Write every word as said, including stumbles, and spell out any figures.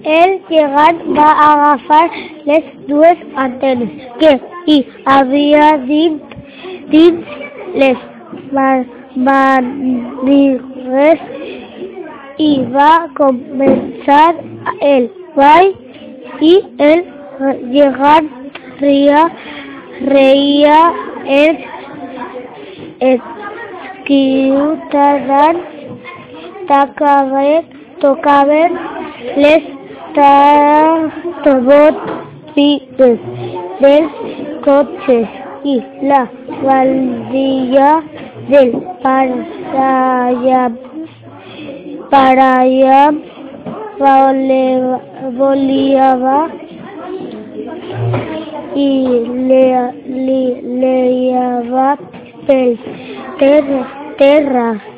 el gegant va agafar les dues antenes que hi havia dins, dins les mànigues i va començar el ball i el gegant reia, reia els ciutadans tocaven, tocaven les botigues dels cotxes i la faldilla del paraigua volia i leava per terra.